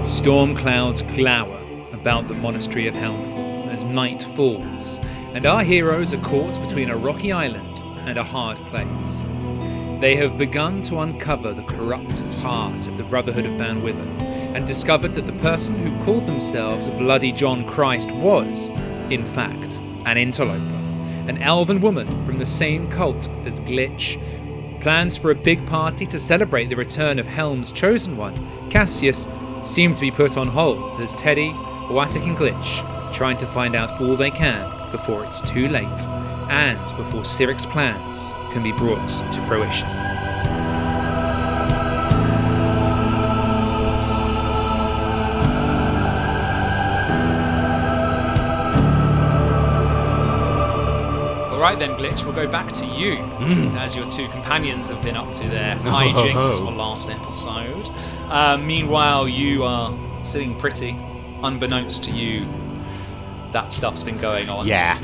Storm clouds glower about the monastery of Helmfall as night falls, and our heroes are caught between a rocky island and a hard place. They have begun to uncover the corrupt heart of the Brotherhood of Banwither, and discovered that the person who called themselves Bloody John Christ was, in fact, an interloper, an elven woman from the same cult as Glitch. Plans for a big party to celebrate the return of Helm's chosen one, Cassius, seem to be put on hold as Teddy, Watic and Glitch trying to find out all they can before it's too late, and before Cyric's plans can be brought to fruition. Alright then, Glitch, we'll go back to you, as your two companions have been up to their hijinks on last episode. Meanwhile, you are sitting pretty, unbeknownst to you, that stuff's been going on. Yeah.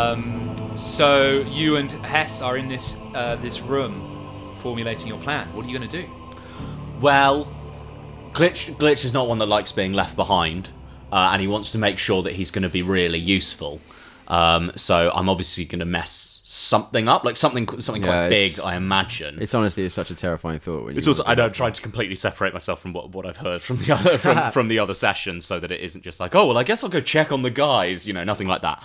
So you and Hess are in this room, formulating your plan. What are you going to do? Well, Glitch is not one that likes being left behind, and he wants to make sure that he's going to be really useful. So I'm obviously going to mess something up, like something quite big, I imagine. It's honestly such a terrifying thought. When it's also I'm trying to completely separate myself from what I've heard from the other from the other sessions, so that it isn't just like, oh well, I guess I'll go check on the guys, nothing like that.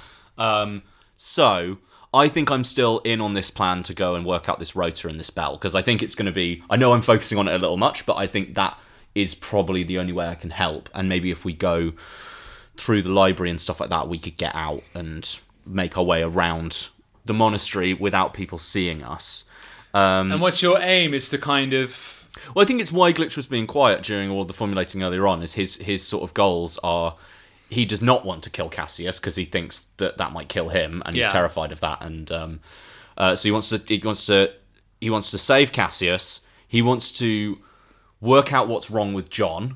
So I think I'm still in on this plan to go and work out this rotor and this bell, because I think it's going to be. I know I'm focusing on it a little much, but I think that is probably the only way I can help. And maybe if we go through the library and stuff like that, we could get out and make our way around the monastery without people seeing us. And what's your aim? Is to kind of... Well, I think it's why Glitch was being quiet during all the formulating earlier on, is his sort of goals are... He does not want to kill Cassius because he thinks that might kill him, and he's terrified of that. And so he wants to save Cassius. He wants to work out what's wrong with John,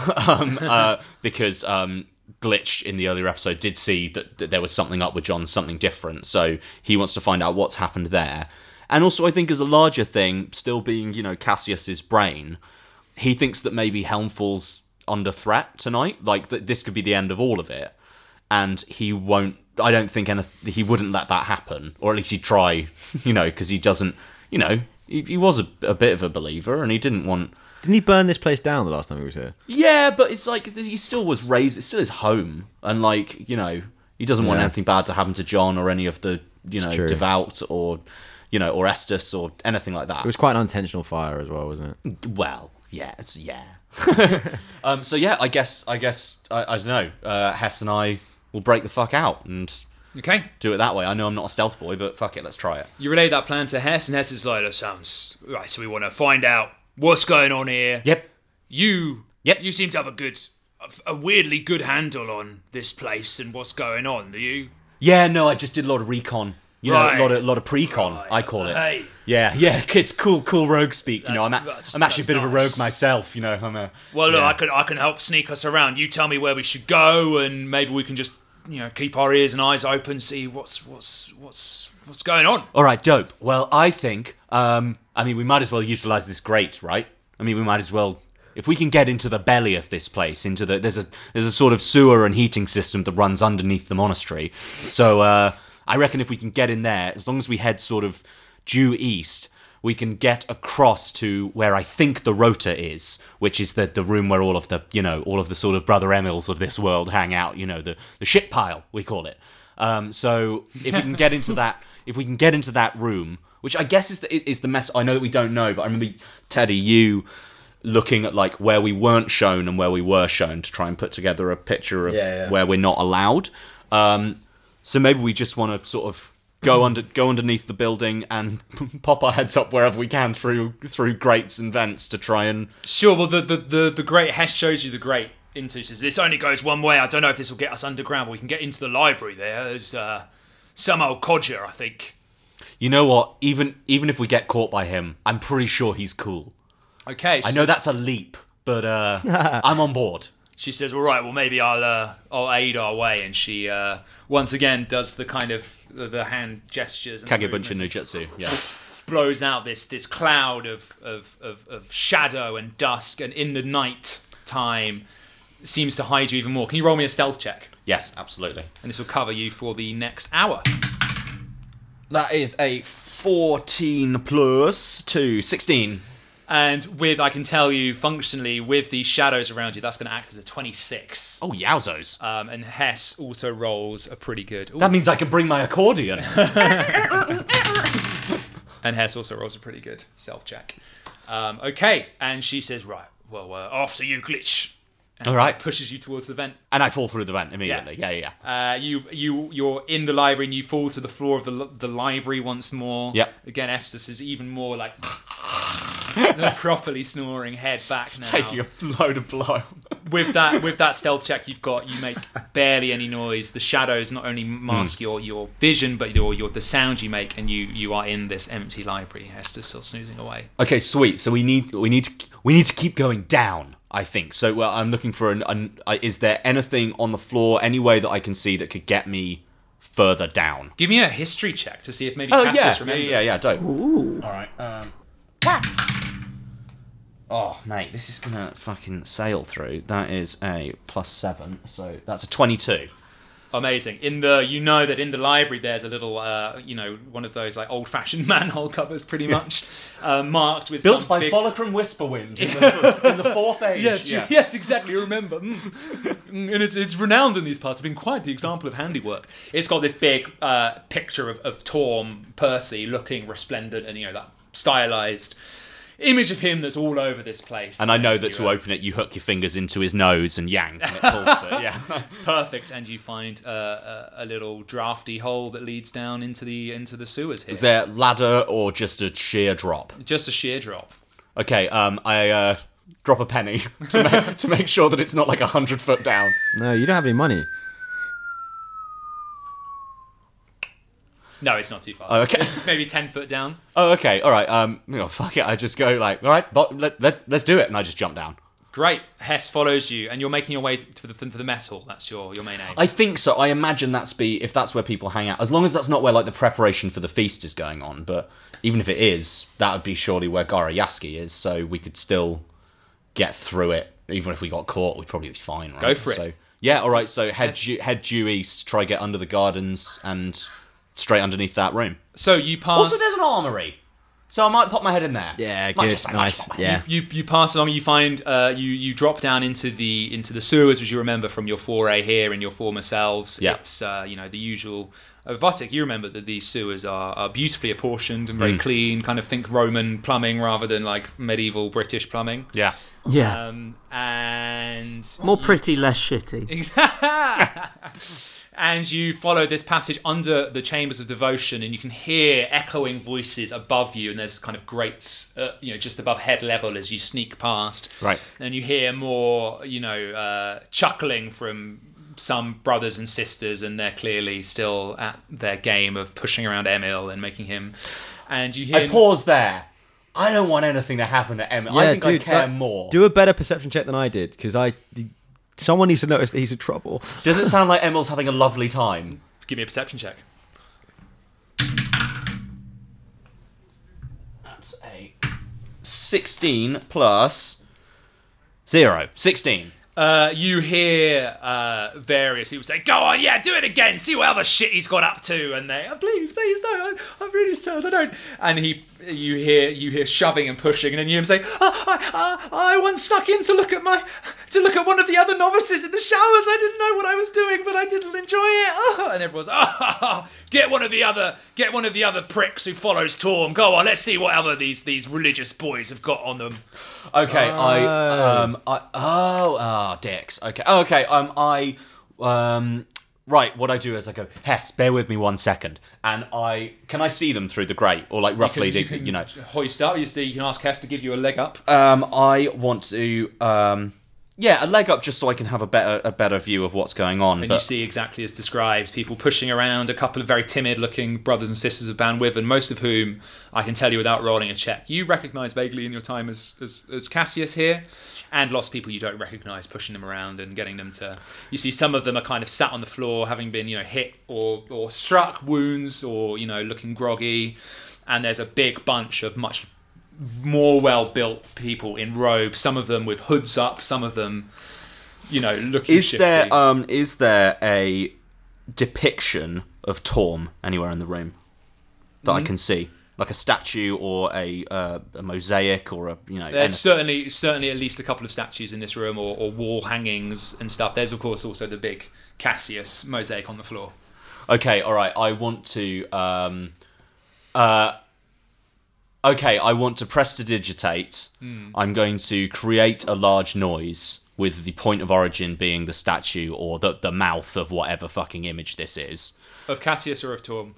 because Glitch in the earlier episode did see that there was something up with John, something different. So he wants to find out what's happened there. And also, I think as a larger thing, still being Cassius's brain, he thinks that maybe Helmfall's under threat tonight, like that this could be the end of all of it, and he won't. I don't think he wouldn't let that happen, or at least he'd try, because he doesn't. He was a bit of a believer, and he didn't want. Didn't he burn this place down the last time he was here? Yeah, but it's like he still was raised. It's still his home, and he doesn't want anything bad to happen to John or any of the devout or or Estus or anything like that. It was quite an unintentional fire as well, wasn't it? Well, yeah, so yeah, I guess I don't know. Hess and I will break the fuck out and do it that way. I know I'm not a stealth boy, but fuck it, let's try it. You relay that plan to Hess, and Hess is like, "That sounds right." So we want to find out what's going on here. Yep. You seem to have a weirdly good handle on this place and what's going on. Do you? Yeah, no, I just did a lot of recon. Right. a lot of pre-con, Right. I call it. Hey. Yeah, it's cool rogue speak. I'm actually a bit of a rogue nice. myself. I'm a. Well, look, I can help sneak us around. You tell me where we should go, and maybe we can just keep our ears and eyes open, see what's going on. All right, dope. Well, I think we might as well utilize this grate, right? We might as well. If we can get into the belly of this place, there's a sort of sewer and heating system that runs underneath the monastery. So I reckon if we can get in there, as long as we head sort of due east, we can get across to where I think the Rota is, which is the room where all of the sort of Brother Emils of this world hang out. The shit pile, we call it. So if we can get into that room, which I guess is the mess. I know that we don't know, but I remember Teddy, you looking at like where we weren't shown and where we were shown to try and put together a picture of where we're not allowed. So maybe we just want to sort of go underneath the building and pop our heads up wherever we can through grates and vents to try and. Sure. Well, the grate Hess shows you the grate into. This only goes one way. I don't know if this will get us underground, but we can get into the library there. There's some old codger, I think. You know what? Even if we get caught by him, I'm pretty sure he's cool. Okay. I know that's a leap, but I'm on board. She says, "All right, well, maybe I'll aid our way." And she once again does the kind of the hand gestures. Kagebunshin no Jutsu, yeah. Blows out this cloud of shadow and dusk, and in the night time, seems to hide you even more. Can you roll me a stealth check? Yes, absolutely. And this will cover you for the next hour. That is a 14 plus 2, 16. And with, I can tell you, functionally, with the shadows around you, that's going to act as a 26. Oh, yowzos. And Hess also rolls a pretty good... That means I can bring my accordion. And Hess also rolls a pretty good stealth check. Okay, and she says, right, well, after you, Glitch. And All right. pushes you towards the vent. And I fall through the vent immediately. Yeah. You're in the library and you fall to the floor of the library once more. Yep. Again, Estes is even more like properly snoring, head back now. Taking a load of blow. With that stealth check you've got, you make barely any noise. The shadows not only mask your vision, but the sound you make, and you are in this empty library. Estes still snoozing away. Okay, sweet. So we need to keep going down, I think. So well, I'm looking for is there anything on the floor, any way that I can see that could get me further down? Give me a history check to see if maybe Cassius remembers. Yeah, dope. Ooh. All right. Oh, mate, this is gonna fucking sail through. That is a +7, so that's a 22. Amazing. In the library there's a little one of those like old-fashioned manhole covers, pretty much, marked with Built some by big... Follicrum Whisperwind in the 4th age. Yes, exactly. You remember, and it's renowned in these parts. It's been quite the example of handiwork. It's got this big picture of Torm Percy looking resplendent, and that stylized image of him that's all over this place. And I know that to open it, you hook your fingers into his nose and yank, and it pulls it. Yeah, perfect. And you find a little drafty hole that leads down into the sewers here. Is there ladder or just a sheer drop? Just a sheer drop. Okay, I drop a penny to make sure that it's not like 100 foot down. No, you don't have any money. No, it's not too far. Oh, okay. It's maybe 10 foot down. Oh, okay, all right. Fuck it. I just go like, all right, but let's do it, and I just jump down. Great. Hess follows you, and you're making your way for the mess hall. That's your main aim. I think so. I imagine if that's where people hang out, as long as that's not where like the preparation for the feast is going on. But even if it is, that would be surely where Garayaski is, so we could still get through it. Even if we got caught, we'd probably be fine, right? Go for it. So, yeah, all right. So head due east, try get under the gardens, and straight underneath that room. So you pass... Also, there's an armory. So I might pop my head in there. Yeah, Might good, just say, nice. Yeah. You pass along. You find you drop down into the sewers, which you remember from your foray here in your former selves. Yeah. It's the usual. Votic, you remember that these sewers are beautifully apportioned and very clean. Kind of think Roman plumbing rather than like medieval British plumbing. Yeah. Yeah. And More pretty, less shitty. And you follow this passage under the chambers of devotion, and you can hear echoing voices above you, and there's kind of grates, just above head level as you sneak past. Right. And you hear more, chuckling from some brothers and sisters, and they're clearly still at their game of pushing around Emil and making him. And you hear. I pause there. I don't want anything to happen to Emil. I think I care more. Do a better perception check than I did, because someone needs to notice that he's in trouble. Does it sound like Emil's having a lovely time? Give me a perception check. That's a 16 plus 0. 16. You hear various people say, "Go on, yeah, do it again. See what other shit he's got up to." And they, please don't. I'm really sorry, I don't. And you hear shoving and pushing, and then you hear him say, "I once snuck in to look at one of the other novices in the showers. I didn't know what I was doing, but I didn't enjoy it." And everyone's, get one of the other pricks who follows Torm. Go on, let's see what other these religious boys have got on them. Okay, dicks. Okay, right, what I do is I go, Hess, bear with me 1 second, and can I see them through the grate, or like roughly, you can hoist up. You can ask Hess to give you a leg up. I want to, a leg up just so I can have a better view of what's going on. And you see exactly as described, people pushing around, a couple of very timid-looking brothers and sisters of Banwyvern, most of whom, I can tell you without rolling a check, you recognise vaguely in your time as Cassius here, and lots of people you don't recognise pushing them around and getting them to... You see some of them are kind of sat on the floor, having been hit or struck wounds, or looking groggy, and there's a big bunch of much more well-built people in robes, some of them with hoods up, some of them looking Is shifty. there a depiction of Torm anywhere in the room that I can see, like a statue or a mosaic or There's certainly at least a couple of statues in this room, or wall hangings and stuff. There's of course also the big Cassius mosaic on the floor. Okay, all right. I want to prestidigitate. I'm going to create a large noise with the point of origin being the statue or the mouth of whatever fucking image this is. Of Cassius or of Torm?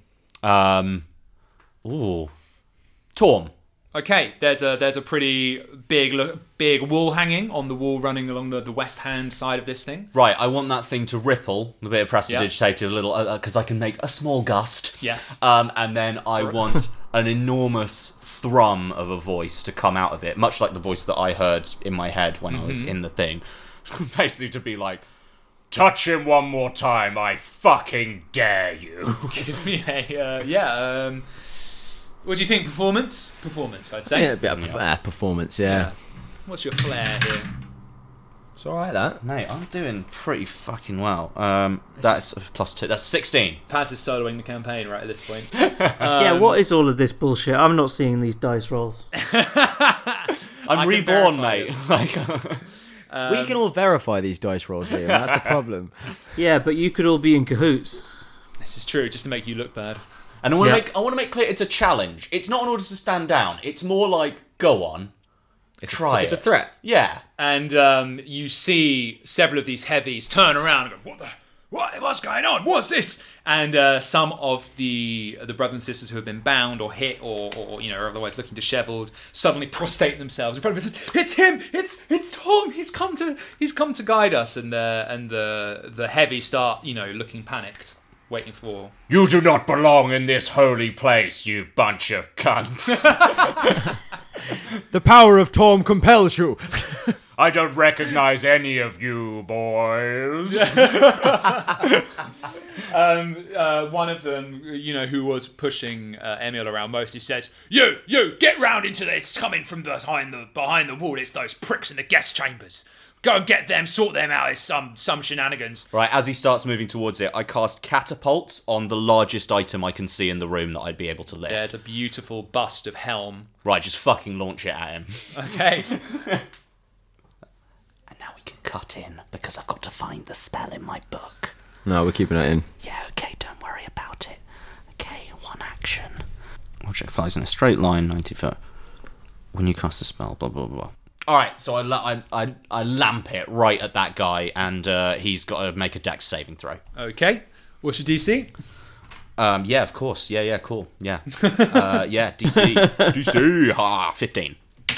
Torm. Okay, there's a pretty big wall hanging on the wall running along the west hand side of this thing. Right, I want that thing to ripple, a bit of prestidigitate, a little, because I can make a small gust. Yes. And then I want an enormous thrum of a voice to come out of it, much like the voice that I heard in my head when I was in the thing. Basically to be like, touch him one more time, I fucking dare you. Give me a what do you think? Performance, I'd say. Yeah, a bit of performance, yeah. What's your flair here? It's alright, that. Mate, I'm doing pretty fucking well. That's +2. That's 16. Pads is soloing the campaign right at this point. Yeah, what is all of this bullshit? I'm not seeing these dice rolls. I'm reborn, mate. Like, We can all verify these dice rolls, Liam. That's the problem. Yeah, but you could all be in cahoots. This is true, just to make you look bad. and I want to make clear it's a challenge. It's not in order to stand down. It's more like, go on, try it. It's a threat. Yeah. And you see several of these heavies turn around and go, what's going on? What's this? And some of the brothers and sisters who have been bound or hit or are otherwise looking dishevelled suddenly prostrate themselves in front of him. It's him! It's Tom! He's come to guide us. And the heavy start looking panicked, waiting for. You do not belong in this holy place, you bunch of cunts. The power of Torm compels you. I don't recognize any of you boys. One of them, who was pushing Emil around most, he says, "You, get round into this. It's coming from behind the wall. It's those pricks in the guest chambers. Go and get them, sort them out. It's some shenanigans." Right, as he starts moving towards it, I cast Catapult on the largest item I can see in the room that I'd be able to lift. There's a beautiful bust of Helm. Right, just fucking launch it at him. Okay. And now we can cut in, because I've got to find the spell in my book. No, we're keeping that in. Yeah, okay, don't worry about it. Okay, one action. Object flies in a straight line, 90 foot. When you cast a spell, blah, blah, blah. Alright, so I lamp it right at that guy, and he's got to make a dex saving throw. Okay. What's your DC? Yeah, of course. Yeah, cool. Yeah. Yeah, DC, 15.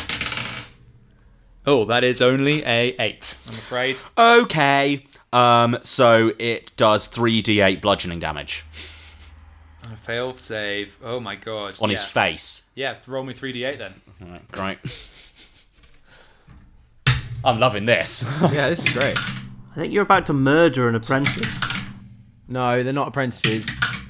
Oh, that is only a 8, I'm afraid. Okay. So it does 3d8 bludgeoning damage. On a failed save. Oh my god. On his face. Yeah, roll me 3d8 then. Alright, great. I'm loving this. Yeah, this is great. I think you're about to murder an apprentice. No, they're not apprentices.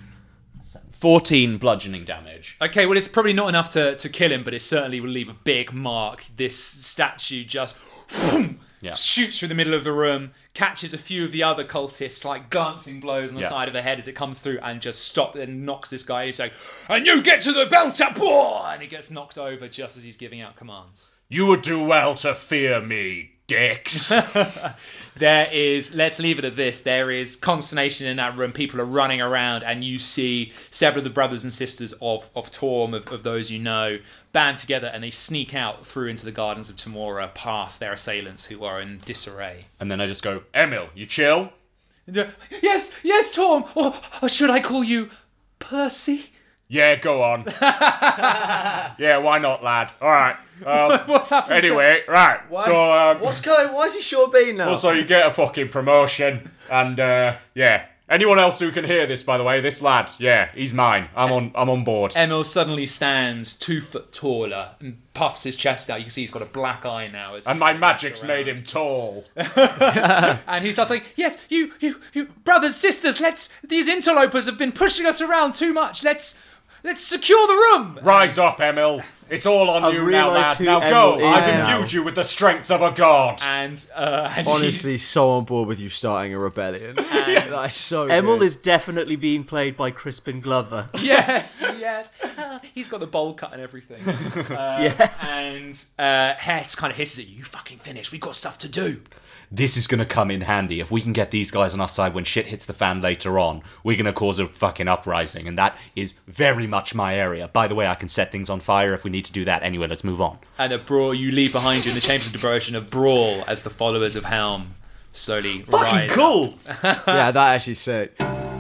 14 bludgeoning damage. Okay, well, it's probably not enough to kill him, but it certainly will leave a big mark. This statue just shoots through the middle of the room, catches a few of the other cultists, like glancing blows on the side of the head as it comes through, and just stops and knocks this guy. He's like, "And you get to the belt-up!" And he gets knocked over just as he's giving out commands. You would do well to fear me, dicks. There is, let's leave it at this, there is consternation in that room. People are running around, and you see several of the brothers and sisters of Torm, of those you know, band together, and they sneak out through into the gardens of Tamora, past their assailants who are in disarray. And then I just go, Emil, you chill? Yes, Torm! Or should I call you Percy? Yeah, go on. Yeah, why not, lad? All right. What's happened? Anyway, right. Why is he Sean Bean now? Also, you get a fucking promotion, and yeah. Anyone else who can hear this, by the way, this lad, yeah, he's mine. I'm on board. Emil suddenly stands 2 foot taller and puffs his chest out. You can see he's got a black eye now. And my magic's made him tall. And he starts like, "Yes, you brothers, sisters, these interlopers have been pushing us around too much. Let's secure the room." Rise up, Emil. It's all on I've you now, realised lad. who Now go. Emil I've is now. imbued you with the strength of a god. And Honestly, so on board with you starting a rebellion. That's so Emil good. is definitely being played by Crispin Glover. yes. He's got the bowl cut and everything. And Hess kind of hisses at you. You fucking finished. We got stuff to do. This is going to come in handy. If we can get these guys on our side when shit hits the fan later on, we're going to cause a fucking uprising, and that is very much my area. By the way, I can set things on fire if we need to do that. Anyway, let's move on. And a brawl you leave behind you in the chambers of devotion, a brawl as the followers of Helm slowly Fucking rise cool! Yeah, that actually sick.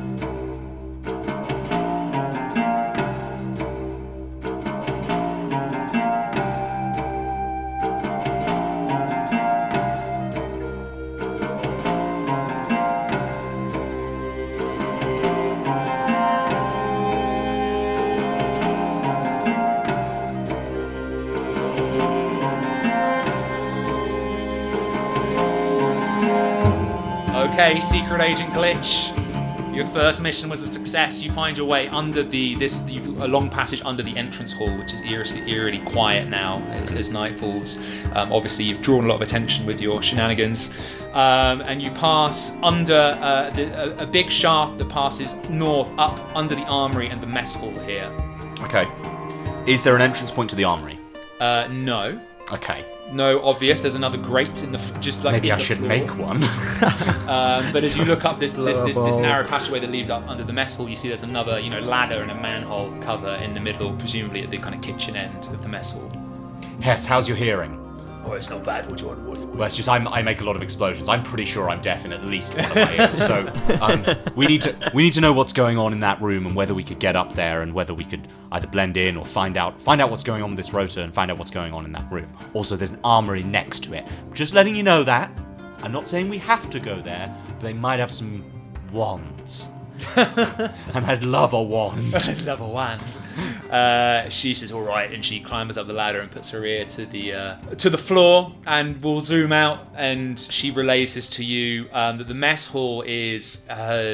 Okay, Secret Agent Glitch. Your first mission was a success. You find your way under a long passage under the entrance hall, which is eerily quiet now as night falls. Obviously, you've drawn a lot of attention with your shenanigans, and you pass under a big shaft that passes north up under the armory and the mess hall here. Okay. Is there an entrance point to the armory? No. Okay. No, obvious. There's another grate in the just like Maybe in I the should floor. make one. But as you look up this Explorable. narrow passageway that leads up under the mess hall, you see there's another ladder and a manhole cover in the middle, presumably at the kind of kitchen end of the mess hall. Hess, how's your hearing? Oh, it's not bad. What do you want? Well, it's just I make a lot of explosions. I'm pretty sure I'm deaf in at least one of my ears. So we need to know what's going on in that room and whether we could get up there and whether we could either blend in or find out what's going on with this rotor and find out what's going on in that room. Also, there's an armory next to it. Just letting you know that. I'm not saying we have to go there, but they might have some wands. And I'd love a wand. Level wand. She says, "All right," and she climbs up the ladder and puts her ear to the floor. And we'll zoom out, and she relays this to you that the mess hall is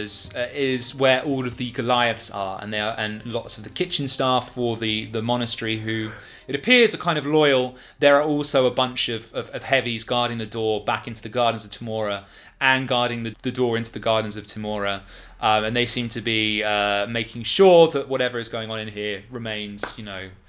where all of the Goliaths are, and lots of the kitchen staff for the monastery who. It appears are kind of loyal. There are also a bunch of heavies guarding the door back into the Gardens of Temora and guarding the door into the Gardens of Temora. And they seem to be making sure that whatever is going on in here remains,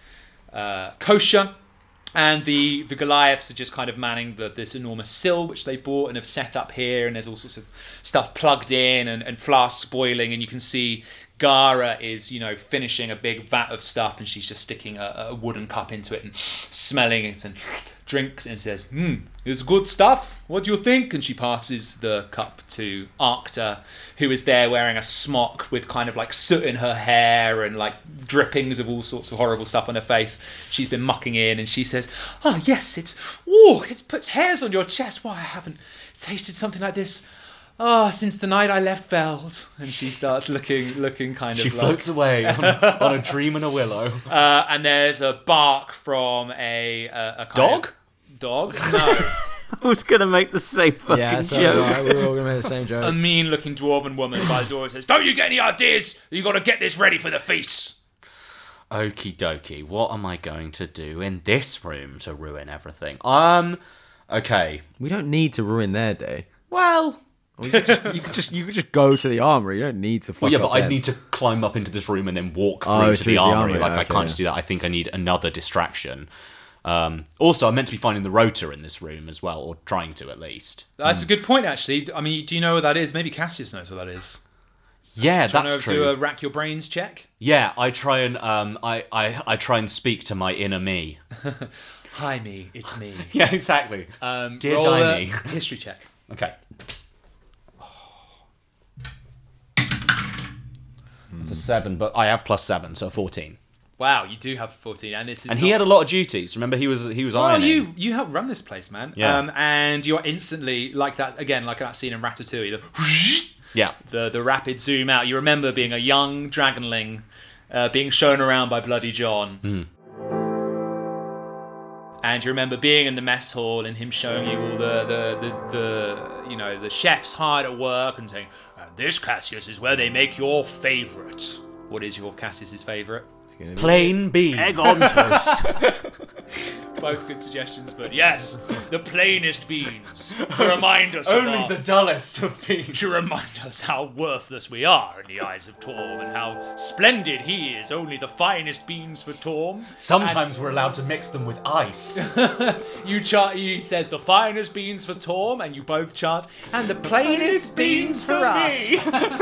kosher. And the Goliaths are just kind of manning this enormous sill which they bought and have set up here. And there's all sorts of stuff plugged in and flasks boiling. And you can see Gara is, finishing a big vat of stuff, and she's just sticking a wooden cup into it and smelling it and drinks and says, "It's good stuff. What do you think?" And she passes the cup to Arcta, who is there wearing a smock with kind of like soot in her hair and like drippings of all sorts of horrible stuff on her face. She's been mucking in, and she says, "Oh yes, it puts hairs on your chest. Why, I haven't tasted something like this since the night I left Veld." And she starts looking kind of She floats away on a dream and a willow. and there's a bark from a kind Dog? of dog? No. I was going to make the same fucking Yeah, so joke. right, we're all going to make the same joke. A mean-looking dwarven woman by the door and says, "Don't you get any ideas? You got to get this ready for the feast." Okie dokie, what am I going to do in this room to ruin everything? Okay. We don't need to ruin their day. Well... You could just go to the armory. You don't need to. Well, yeah, but I'd them. need to climb up into this room and then walk through Oh, to through the the armory. armory, Like, I okay, can't just do that. I think I need another distraction. Also, I'm meant to be finding the rotor in this room as well, or trying to at least. That's a good point, actually. I mean, do you know what that is? Maybe Cassius knows what that is. Yeah, Do you that's want to true. do a rack your brains check? Yeah, I try and I try and speak to my inner me. Hi, me. It's me. Yeah, exactly. Dear Roll a Dimey. history check. Okay. It's a 7, but I have +7, so 14. Wow, you do have 14, and this is. And he had a lot of duties. Remember, he was Oh, ironing. you helped run this place, man. Yeah. And you're instantly like that scene in Ratatouille. Yeah. The rapid zoom out. You remember being a young dragonling, being shown around by Bloody John. And you remember being in the mess hall and him showing you all the chefs hard at work and saying, "And this, Cassius, is where they make your favourite." What is your Cassius's favourite? Plain beans. Egg on toast. Both good suggestions, but yes, the plainest beans to remind us Only the dullest of beans. to remind us how worthless we are in the eyes of Torm and how splendid he is. Only the finest beans for Torm. Sometimes we're allowed to mix them with ice. You chant. He says the finest beans for Torm, and you both chant, and the plainest beans for us.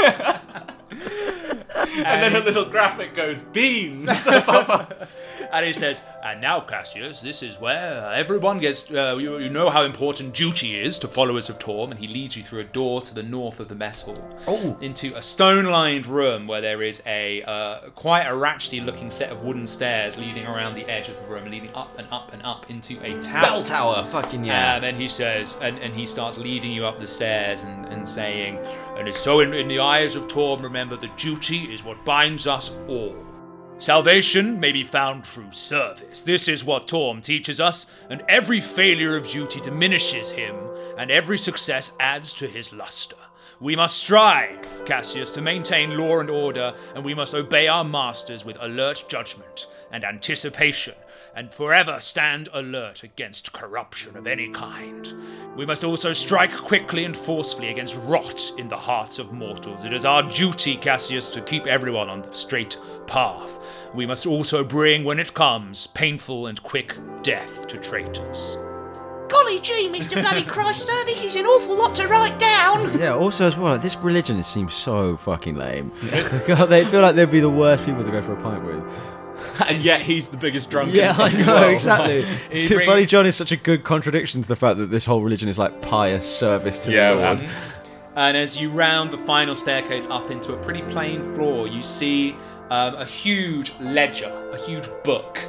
And then a little graphic goes, beans above us. And he says, and now, Cassius, this is where everyone gets, you know how important duty is to followers of Torm, and he leads you through a door to the north of the mess hall, into a stone-lined room where there is a quite a ratchety-looking set of wooden stairs leading around the edge of the room, leading up and up and up into a tower. Bell tower, fucking yeah. And then he says, and he starts leading you up the stairs and saying, and it's so in the eyes of Torm, remember that duty is what binds us all. Salvation may be found through service. This is what Torm teaches us, and every failure of duty diminishes him, and every success adds to his luster. We must strive, Cassius, to maintain law and order, and we must obey our masters with alert judgment and anticipation, and forever stand alert against corruption of any kind. We must also strike quickly and forcefully against rot in the hearts of mortals. It is our duty, Cassius, to keep everyone on the straight path. We must also bring, when it comes, painful and quick death to traitors. Golly gee, Mr. Bloody Christ, sir, this is an awful lot to write down. Yeah, also as well, like, this religion seems so fucking lame. God, they feel like they'd be the worst people to go for a pint with. And yet he's the biggest drunk. Yeah, I know, world. exactly. He Bloody John is such a good contradiction to the fact that this whole religion is like pious service to the Lord. man. And as you round the final staircase up into a pretty plain floor, you see a huge ledger, a huge book,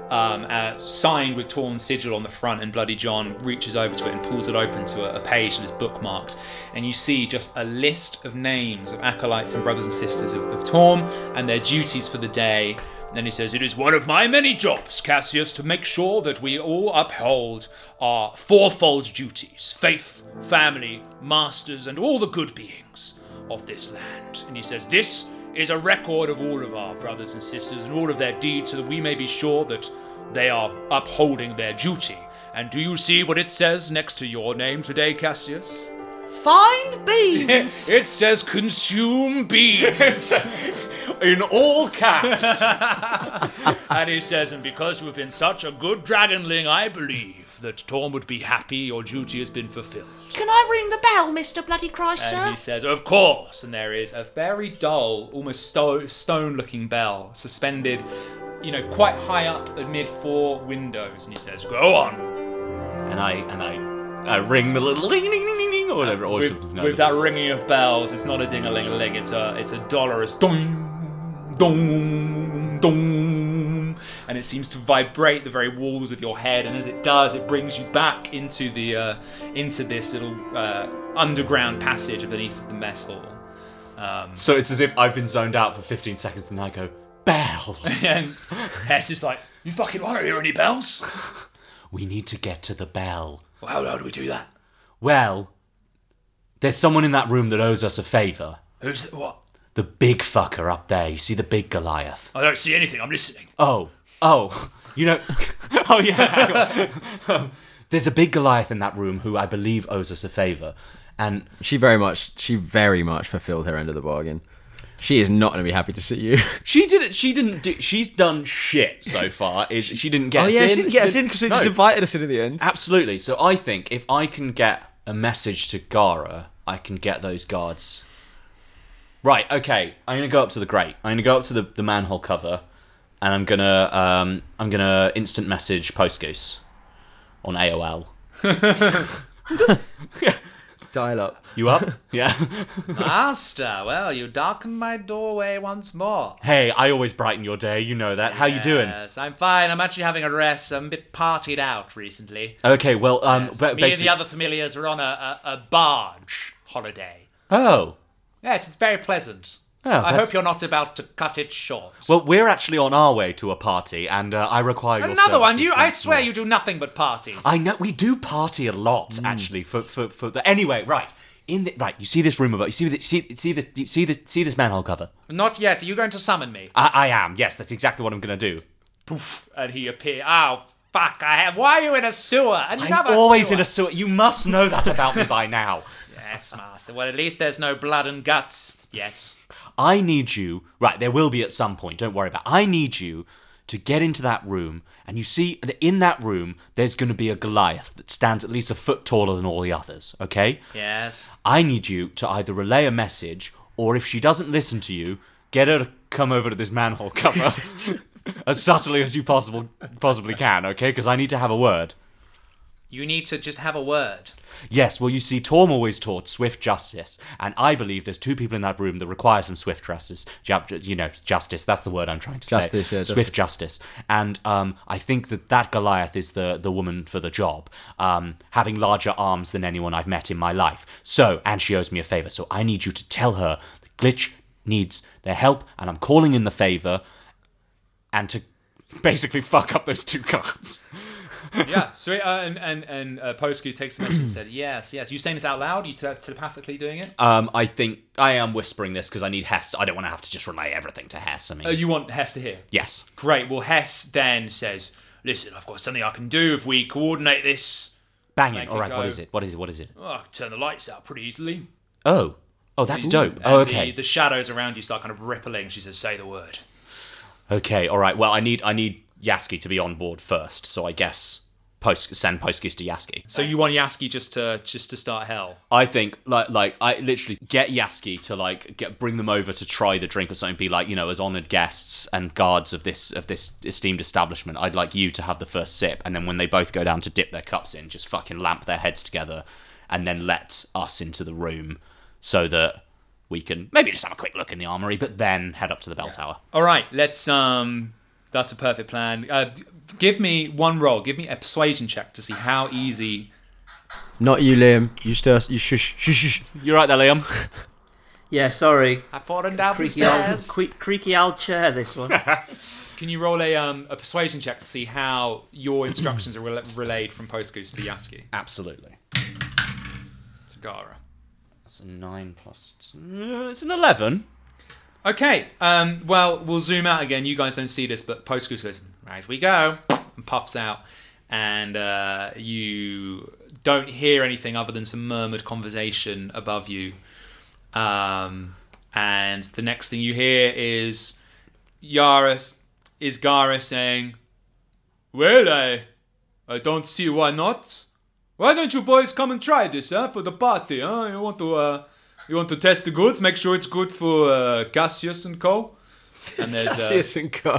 signed with Torn sigil on the front, and Bloody John reaches over to it and pulls it open to a page that is bookmarked. And you see just a list of names of acolytes and brothers and sisters of Torm and their duties for the day. And then he says, it is one of my many jobs, Cassius, to make sure that we all uphold our fourfold duties: faith, family, masters, and all the good beings of this land. And he says, this is a record of all of our brothers and sisters and all of their deeds, so that we may be sure that they are upholding their duty. And do you see what it says next to your name today, Cassius? Find beans. It says consume beans. In all caps. And he says, and because you have been such a good dragonling, I believe that Torm would be happy your duty has been fulfilled. Can I ring the bell, Mr. Bloody Christ, And sir? he says, of course. And there is a very dull, almost stone-looking bell suspended, quite high up amid four windows. And he says, go on. And I ring the little ding ding ding ding ding or whatever. With that ringing of bells, it's not a ding-a-ling-a-ling, it's a dolorous dong, dong, dong, and it seems to vibrate the very walls of your head, and as it does, it brings you back into this little underground passage beneath the mess hall. So it's as if I've been zoned out for 15 seconds and I go, bell. And Hess is like, you fucking want to hear any bells? We need to get to the bell. Well, how do we do that? Well, there's someone in that room that owes us a favour. Who's what? The big fucker up there. You see the big Goliath? I don't see anything, I'm listening. Oh, oh yeah. There's a big Goliath in that room who I believe owes us a favour. And She very much fulfilled her end of the bargain. She is not going to be happy to see you. she's done shit so far. She didn't get us in. She didn't get us in because they just invited us in at the end. Absolutely. So I think if I can get a message to Gara, I can get those guards. Right, okay. I'm gonna go up to the grate. I'm gonna go up to the manhole cover, and I'm gonna instant message Post Goose on AOL. Dial up. You up? Yeah. Master, well, you darkened my doorway once more. Hey, I always brighten your day. You know that. How you doing? Yes, I'm fine. I'm actually having a rest. I'm a bit partied out recently. Okay, well, Yes, me and the other familiars are on a barge holiday. Oh. Yes, it's very pleasant. Oh, I that's- hope you're not about to cut it short. Well, we're actually on our way to a party, and I require your Another one. services I once swear more. you do nothing but parties. I know we do party a lot, actually. For the anyway, right? Right, you see this room above. You see this manhole cover. Not yet. Are you going to summon me? I am. Yes, that's exactly what I'm going to do. Poof. And he appears. Oh, fuck. Why are you in a sewer? I'm always in a sewer. You must know that about me by now. Yes, master. Well, at least there's no blood and guts yet. I need you. Right, there will be at some point. Don't worry about it. I need you to get into that room, and you see that in that room there's going to be a Goliath that stands at least a foot taller than all the others. Okay? Yes. I need you to either relay a message, or if she doesn't listen to you, get her to come over to this manhole cover as subtly as you possibly can. Okay? Because I need to have a word. You need to just have a word. Yes, well, you see, Torm always taught swift justice, and I believe there's two people in that room that require some swift justice. Justice, that's the word I'm trying to say. Swift justice. And I think that Goliath is the woman for the job, having larger arms than anyone I've met in my life. So, and she owes me a favour, so I need you to tell her that Glitch needs their help, and I'm calling in the favour, and to basically fuck up those two cards. Yeah, sweet. And Posku takes the message and said, yes. You saying this out loud? Are you telepathically doing it? I think I am whispering this because I need Hess. I don't want to have to just relay everything to Hess. I mean, you want Hess to hear? Yes. Great. Well, Hess then says, listen, I've got something I can do if we coordinate this. Banging. All right, what is it? What is it? Oh, I can turn the lights out pretty easily. Oh, that's dope. And Okay. The shadows around you start kind of rippling. She says, say the word. Okay, all right. Well, I need Yaski to be on board first, so I guess send Poskus to Yaski. So you want Yaski just to start hell? I think like I literally get Yaski to bring them over to try the drink or something. Be like, as honoured guests and guards of this esteemed establishment. I'd like you to have the first sip, and then when they both go down to dip their cups in, just fucking lamp their heads together, and then let us into the room so that we can maybe just have a quick look in the armory, but then head up to the bell tower. All right, let's. That's a perfect plan. Give me one roll. Give me a persuasion check to see how easy. Not you, Liam. You shush. You're right there, Liam. Yeah, sorry. I've fallen down the Creaky stairs. creaky old chair, this one. Can you roll a persuasion check to see how your instructions are relayed from Poskus to Yaski? Absolutely. To Gara. That's a 9 plus. It's an 11. Okay, well, we'll zoom out again. You guys don't see this, but Poskus goes, right we go, and puffs out. And you don't hear anything other than some murmured conversation above you. And the next thing you hear is Gara saying, well, I don't see why not. Why don't you boys come and try this, for the party, You want to test the goods, make sure it's good for Cassius and co. And there's Cassius and co.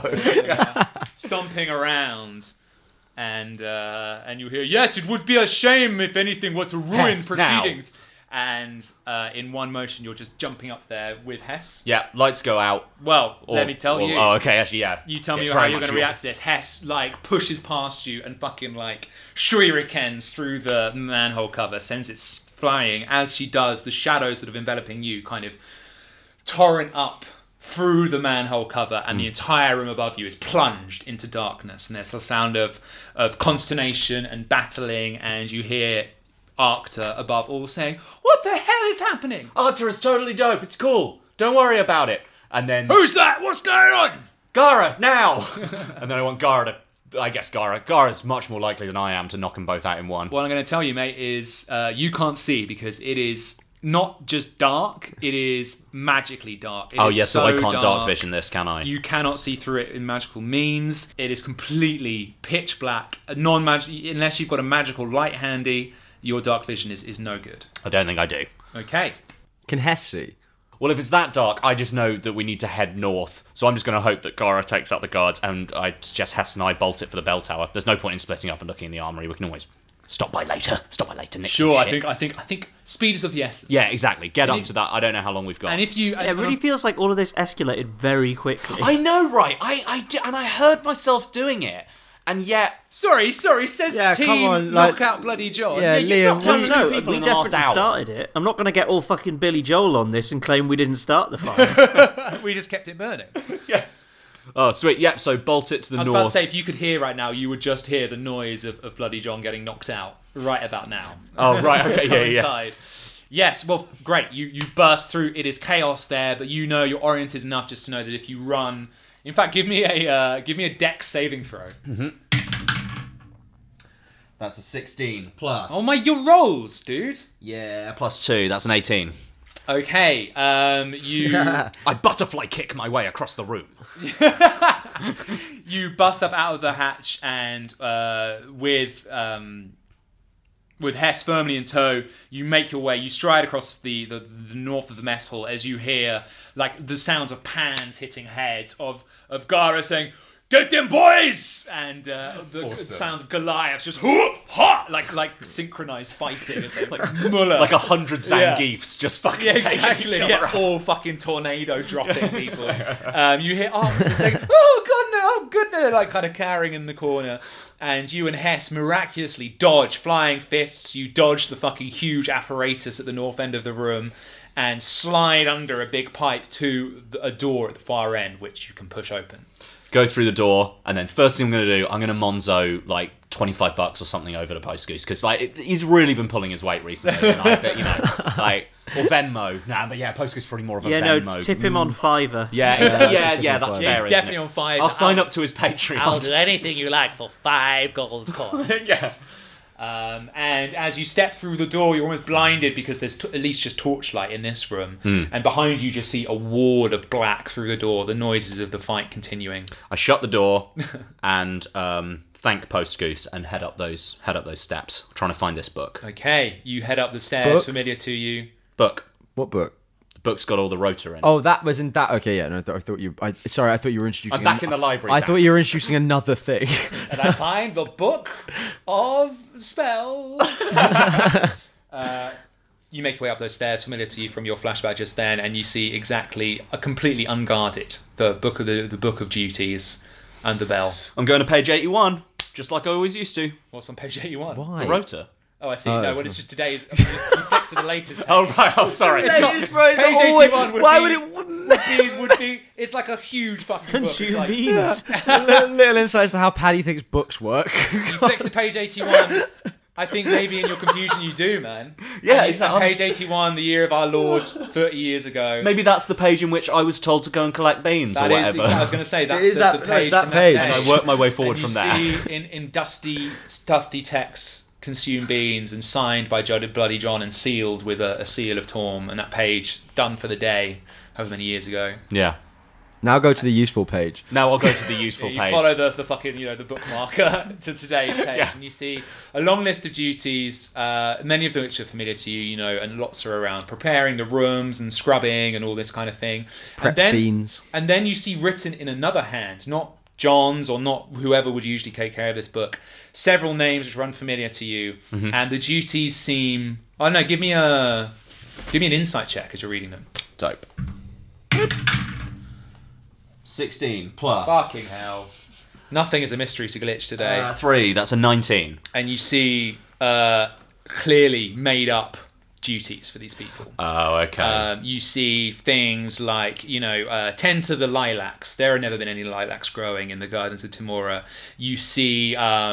stomping around, and you hear, yes, it would be a shame if anything were to ruin Hess, proceedings. Now. And in one motion, you're just jumping up there with Hess. Yeah, lights go out. Well, let me tell you. Oh, okay, actually, yeah. You tell me how you're going to react to this. Hess, pushes past you and fucking, shurikens through the manhole cover, sends it flying. As she does, the shadows that have enveloping you kind of torrent up through the manhole cover, and the entire room above you is plunged into darkness. And there's the sound of consternation and battling, and you hear Arcta above all saying, what the hell is happening? Arcta is totally dope. It's cool. Don't worry about it. And then... Who's that? What's going on? Gara, now! And then I want Gara to... I guess Gara's much more likely than I am to knock them both out in one. What I'm going to tell you, mate, is you can't see because it is not just dark, it is magically dark. It is so I can't dark vision this, can I? You cannot see through it in magical means. It is completely pitch black. Unless you've got a magical light handy, your dark vision is no good. I don't think I do. Okay. Can Hess see? Well, if it's that dark, I just know that we need to head north. So I'm just going to hope that Gara takes out the guards, and I suggest Hess and I bolt it for the bell tower. There's no point in splitting up and looking in the armory. We can always stop by later. Nick. Sure, I think speed is of the essence. Yeah, exactly. Get up to that. I don't know how long we've got. And if you, It really feels like all of this escalated very quickly. I know, right? I heard myself doing it. And yet... Sorry, says team, come on, knock out bloody John. Yeah, you've Liam, not done No, people we in the last definitely hour. started it. I'm not going to get all fucking Billy Joel on this and claim we didn't start the fire. We just kept it burning. Yeah. Oh, sweet. Yep, so bolt it to the I was north. about to say, if you could hear right now, you would just hear the noise of Bloody John getting knocked out right about now. Oh, right, okay, Come yeah. inside. Yes, well, great. You burst through. It is chaos there, but you know you're oriented enough just to know that if you run... In fact, give me a dex saving throw. That's a 16 plus. Oh my, your rolls, dude. Yeah, plus 2. That's an 18. Okay, you I butterfly kick my way across the room. you bust up out of the hatch and with Hess firmly in tow, you make your way. You stride across the north of the mess hall as you hear like the sounds of pans hitting heads of Gara saying, "Get them boys!" And the sounds of Goliath just like synchronized fighting as they like Muller. Like 100 Zangiefs just fucking taking each other out. All fucking tornado dropping people. You hear Arthur saying, "Oh god no, oh good no," like kind of cowering in the corner. And you and Hess miraculously dodge flying fists. You dodge the fucking huge apparatus at the north end of the room and slide under a big pipe to a door at the far end, which you can push open. Go through the door, and then first thing I'm going to do, I'm going to Monzo like $25 or something over to Post Goose, because like he's really been pulling his weight recently. And I think, like, or Venmo. Nah, but yeah, Post Goose is probably more of a Venmo. No, tip him on Fiverr. Yeah, that's fair. He's definitely on Fiverr. I'll sign up to his Patreon. I'll do anything you like for 5 gold coins. Yeah. And as you step through the door, you're almost blinded because there's at least just torchlight in this room. And behind you just see a ward of black through the door, the noises of the fight continuing. I shut the door and thank Post Goose and head up those steps, trying to find this book. Okay, you head up the stairs, Book? familiar to you. Book. What book? The book's got all the rota in. Oh, that wasn't that. Okay, yeah. No, I thought you. Sorry, I thought you were introducing. I'm back in the library. I thought you were introducing another thing. And I find the book of spells. You make your way up those stairs, familiar to you from your flashback just then, and you see exactly, completely unguarded, the book of duties and the bell. I'm going to page 81, just like I always used to. What's on page 81? Why? The rota. Oh, I see. No, well, it's just today's. You flick to the latest page. Oh right. Oh sorry. It's not. Latest page, Page always- 81 would why be, would it- would be. It's like a huge fucking book. It's Consume like, beans. little insights to how Paddy thinks books work. you flick to page 81. I think maybe in your confusion you do, man. Yeah, and exactly. Page 81, the year of our Lord, 30 years ago. Maybe that's the page in which I was told to go and collect beans That or is whatever. I was going to say that's is the, that- the no, it's page. that from page. That And day. I work my way forward And from there. you see in dusty text, "Consume beans," and signed by Bloody John and sealed with a seal of Torm, and that page done for the day, however many years ago. Yeah. Now go to the useful page. Now I'll go to the useful You page. follow the fucking the bookmarker to today's page, and you see a long list of duties, many of them which are familiar to you, and lots are around preparing the rooms and scrubbing and all this kind of thing. Prep beans. And then you see written in another hand, not John's or not whoever would usually take care of this book, several names which are unfamiliar to you, and the duties seem. Oh no, give me an insight check as you're reading them. Dope. 16 plus. Fucking hell. Nothing is a mystery to Glitch today. 3, that's a 19. And you see clearly made up duties for these people. Oh, okay. You see things like, tend to the lilacs. There have never been any lilacs growing in the gardens of Timora. You see,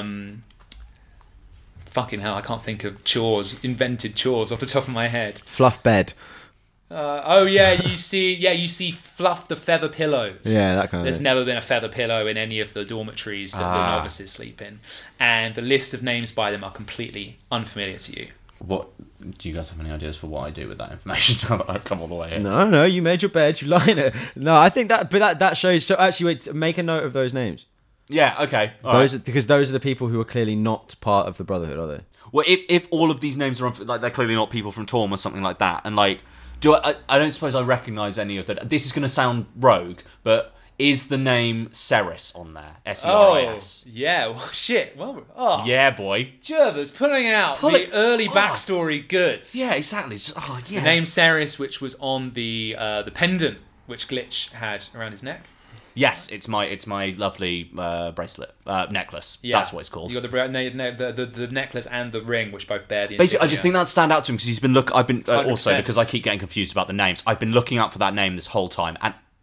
fucking hell, I can't think of invented chores off the top of my head. Fluff bed. You see Fluff the feather pillows. Yeah, that kind of There's thing. never been a feather pillow in any of the dormitories that the novices sleep in. And the list of names by them are completely unfamiliar to you. What do you guys have any ideas for what I do with that information now that I've come all the way here? No, you made your bed, you lie in it. No, I think that shows. So actually, wait, make a note of those names. Yeah, okay. Because those are the people who are clearly not part of the Brotherhood, are they? Well, if all of these names are like they're clearly not people from Torm or something like that, and like, I don't suppose I recognise any of that. This is going to sound rogue, but is the name Ceres on there? Seris. Yeah, well, shit. Well, Yeah, boy. Jervis pulling out the early backstory goods. Yeah, exactly. The name Ceres, which was on the pendant which Glitch had around his neck. Yes, it's my lovely bracelet, necklace. Yeah. That's what it's called. You got the necklace and the ring, which both bear the. Basically, I just insignia. think that stand out to him because I've been also 100%. because I keep getting confused about the names. I've been looking out for that name this whole time, and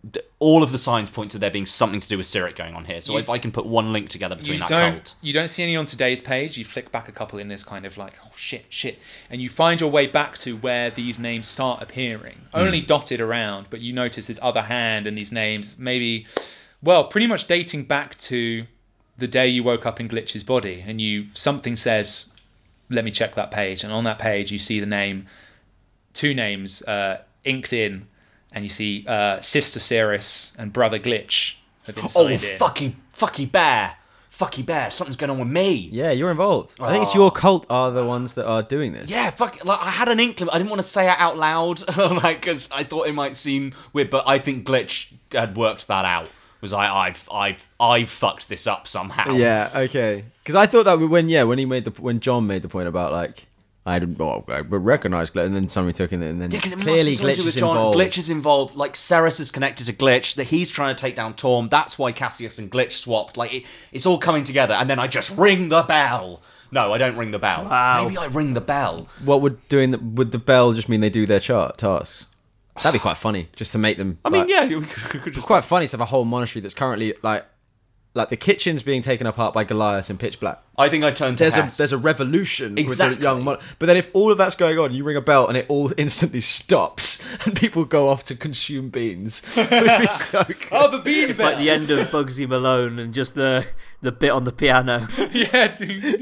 all of the signs point to there being something to do with Cyric going on here. So if I can put one link together between that cult. You don't see any on today's page. You flick back a couple in this kind of like, oh shit. And you find your way back to where these names start appearing. Only dotted around, but you notice this other hand and these names maybe, well, pretty much dating back to the day you woke up in Glitch's body. And something says, let me check that page. And on that page you see the name, two names inked in. And you see Sister Cirrus and Brother Glitch have been signed in. Fucky bear. Something's going on with me. Yeah, you're involved. I think it's your cult are the ones that are doing this. Yeah, I had an inkling. I didn't want to say it out loud, because I thought it might seem weird. But I think Glitch had worked that out. I've fucked this up somehow. Yeah, okay. Because I thought that when John made the point about like I would recognise Glitch, and then somebody took it, and then clearly Glitch is involved. Glitch is involved. Like Ceres is connected to Glitch. That he's trying to take down Torm. That's why Cassius and Glitch swapped. Like it's all coming together. And then I just ring the bell. No, I don't ring the bell. Wow. Maybe I ring the bell. What would the bell just mean they do their tasks? That'd be quite funny, just to make them. I mean, yeah, we could It's just quite funny to have a whole monastery that's currently like the kitchen's being taken apart by Goliath in pitch black. I think I turned to Hess. There's a revolution Exactly. with the young but then if all of that's going on, you ring a bell and it all instantly stops and people go off to consume beans. It would be so good. Oh, the bean It's like the end of Bugsy Malone and just the bit on the piano. Yeah.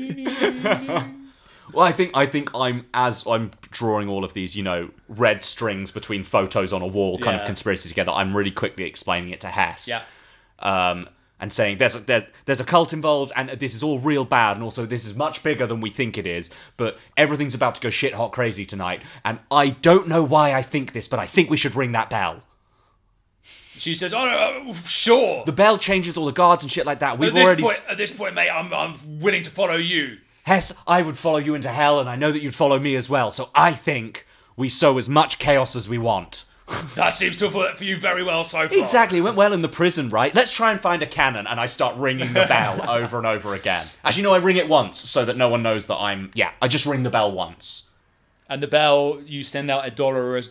Well, I think as I'm drawing all of these, red strings between photos on a wall, kind of conspiracy together. I'm really quickly explaining it to Hess. Yeah. And saying there's a cult involved, and this is all real bad, and also this is much bigger than we think it is. But everything's about to go shit hot crazy tonight, and I don't know why I think this, but I think we should ring that bell. She says, "Oh, sure." The bell changes all the guards and shit like that. At this point, mate, I'm willing to follow you. Hess, I would follow you into hell, and I know that you'd follow me as well. So I think we sow as much chaos as we want. That seems to have worked for you very well so far. Exactly, it went well in the prison, right? Let's try and find a cannon, and I start ringing the bell over and over again. Actually, no, I ring it once, so that no one knows that I just ring the bell once. And the bell, you send out a dolorous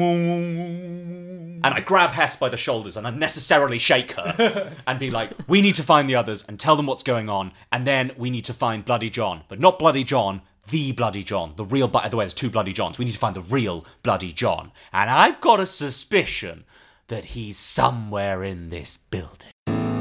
and I grab Hess by the shoulders and unnecessarily shake her and be like, we need to find the others and tell them what's going on, and then we need to find Bloody John. But not Bloody John, the Bloody John. The real, by the way, there's two Bloody Johns. We need to find the real Bloody John. And I've got a suspicion that he's somewhere in this building.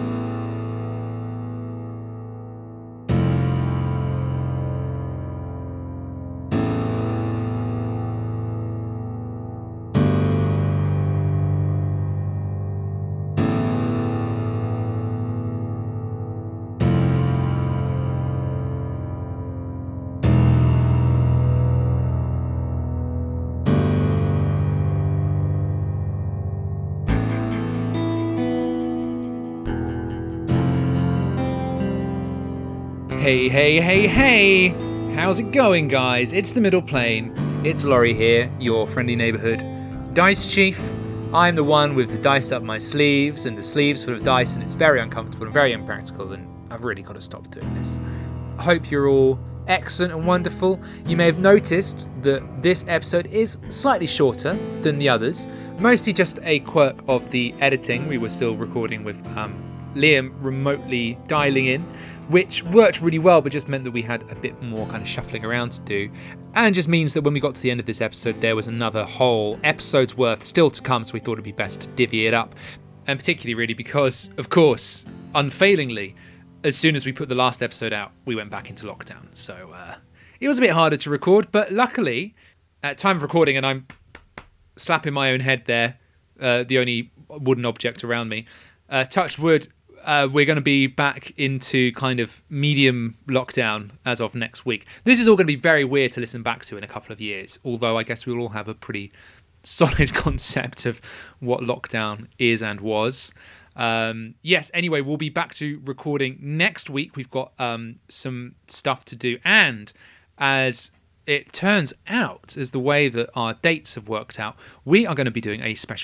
Hey, how's it going, guys? It's the Middle Plane. It's Laurie here, your friendly neighbourhood dice chief. I'm the one with the dice up my sleeves and the sleeves full of dice, and it's very uncomfortable and very impractical, and I've really got to stop doing this. I hope you're all excellent and wonderful. You may have noticed that this episode is slightly shorter than the others, mostly just a quirk of the editing. We were still recording with Liam remotely dialing in, which worked really well, but just meant that we had a bit more kind of shuffling around to do, and just means that when we got to the end of this episode, there was another whole episode's worth still to come, so we thought it'd be best to divvy it up, and particularly really because, of course, unfailingly, as soon as we put the last episode out, we went back into lockdown, so it was a bit harder to record, but luckily, at time of recording, and I'm slapping my own head there, the only wooden object around me, touch wood, we're going to be back into kind of medium lockdown as of next week. This is all going to be very weird to listen back to in a couple of years, although I guess we'll all have a pretty solid concept of what lockdown is and was. Yes, anyway, we'll be back to recording next week. We've got some stuff to do, and as it turns out, as the way that our dates have worked out, we are going to be doing a special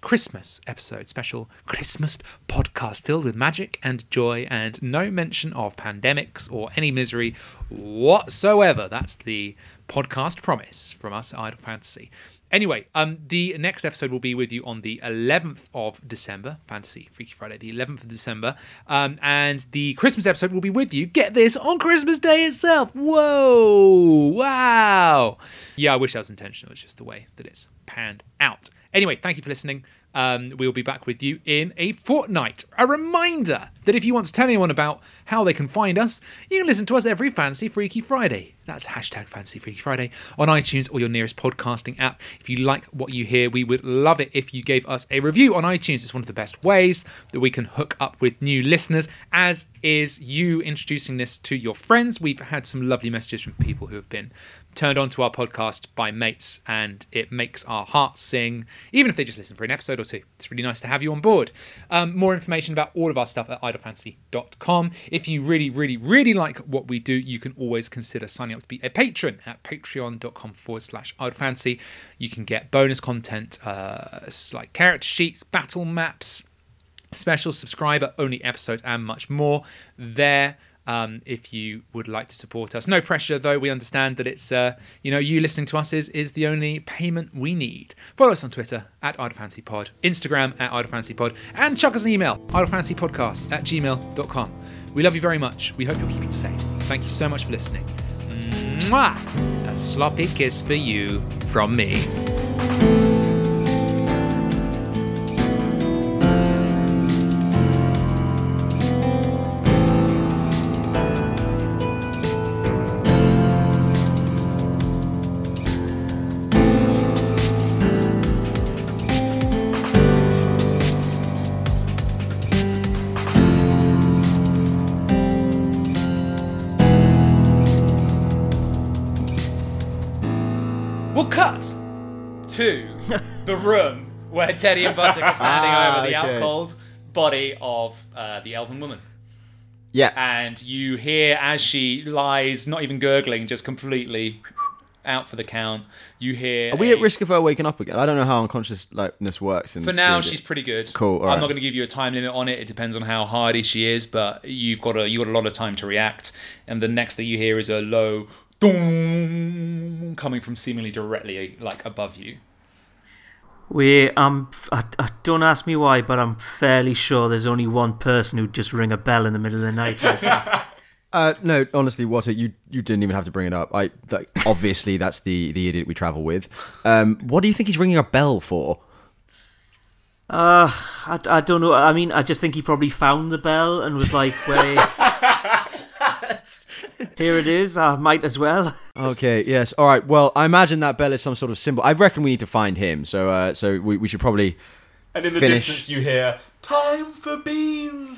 Christmas episode, special Christmas podcast filled with magic and joy and no mention of pandemics or any misery whatsoever. That's the podcast promise from us at Idle Fantasy. Anyway, the next episode will be with you on the 11th of December, Fantasy Freaky Friday, the 11th of December, and the Christmas episode will be with you, get this, on Christmas Day itself. Whoa, wow. Yeah, I wish that was intentional. It's just the way that it's panned out. Anyway, thank you for listening. We'll be back with you in a fortnight. A reminder that if you want to tell anyone about how they can find us, you can listen to us every Fantasy Freaky Friday. That's hashtag Fantasy Freaky Friday on iTunes or your nearest podcasting app. If you like what you hear, we would love it if you gave us a review on iTunes. It's one of the best ways that we can hook up with new listeners, as is you introducing this to your friends. We've had some lovely messages from people who have been turned on to our podcast by mates, and it makes our hearts sing, even if they just listen for an episode or two. It's really nice to have you on board. More information about all of our stuff at idlefantasy.com. If you really, really, really like what we do, you can always consider signing up to be a patron at patreon.com/idlefantasy. You can get bonus content like character sheets, battle maps, special subscriber-only episodes, and much more there. If you would like to support us. No pressure, though. We understand that it's, you listening to us is the only payment we need. Follow us on Twitter at IdleFantasyPod, Instagram at IdleFantasyPod, and chuck us an email, idlefantasypodcast@gmail.com. We love you very much. We hope you're keeping safe. Thank you so much for listening. Mwah! A sloppy kiss for you from me. We'll cut to the room where Teddy and Buttock are standing over the out-cold body of the elven woman. Yeah. And you hear as she lies, not even gurgling, just completely out for the count. You hear. Are we at risk of her waking up again? I don't know how unconsciousness works. For now, she's pretty good. Cool. I'm not going to give you a time limit on it. It depends on how hardy she is, but you've got a lot of time to react. And the next thing you hear is a low dong coming from seemingly directly above you. I don't ask me why, but I'm fairly sure there's only one person who'd just ring a bell in the middle of the night like that. No, honestly, Water, you didn't even have to bring it up. Obviously, that's the idiot we travel with. What do you think he's ringing a bell for? I don't know. I mean, I just think he probably found the bell and was like, "Wait, here it is. I might as well." Okay. Yes. All right. Well, I imagine that bell is some sort of symbol. I reckon we need to find him. So we should probably. And in the finish. distance, you hear "Time for beans."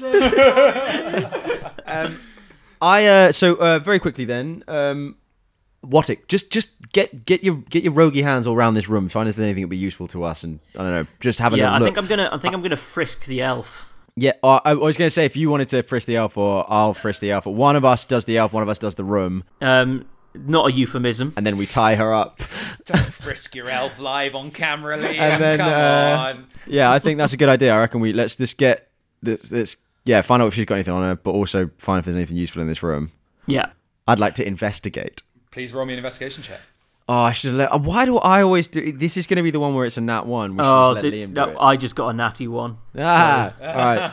Very quickly then, Wattick, just get your roguey hands all around this room. Find if there's anything that'd be useful to us, and I don't know, just have a little look. I think I'm gonna frisk the elf. Yeah, I was gonna say if you wanted to frisk the elf, or I'll frisk the elf. One of us does the elf, one of us does the room. Not a euphemism. And then we tie her up. Don't frisk your elf live on camera, Liam. And then, come on. Yeah, I think that's a good idea. I reckon let's just get this. Yeah, find out if she's got anything on her, but also find if there's anything useful in this room. Yeah. I'd like to investigate. Please roll me an investigation check. Oh, I should let. Why do I always do? This is going to be the one where it's a nat 1. We should just let Liam do it. I just got a natty 1. All right.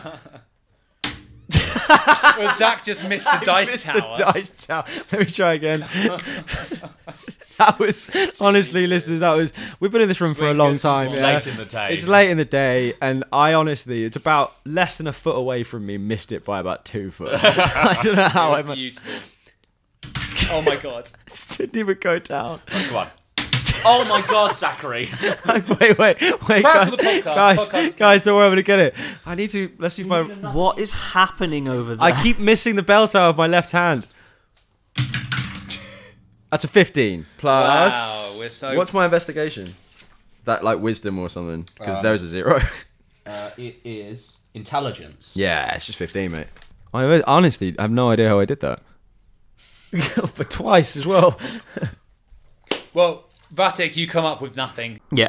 Well, Zach just missed the dice tower. The dice tower. Let me try again. That was honestly, listeners. We've been in this room for a long time. It's late in the day. It's late in the day, and I honestly, it's about less than a foot away from me. Missed it by about 2 foot. I don't know how. It was beautiful. Oh my god! Didn't even go down. Oh, come on. Oh my god, Zachary. wait, Cancel the podcast. Guys, don't worry, I'm gonna get it. I need to. Let's see if I. What is happening over there? I keep missing the bell tower of my left hand. That's a 15 plus. Wow, we're so. What's my investigation? That wisdom or something? Because those are 0. It is intelligence. Yeah, it's just 15, mate. I honestly have no idea how I did that. But twice as well. Well, Vatic, you come up with nothing. Yeah.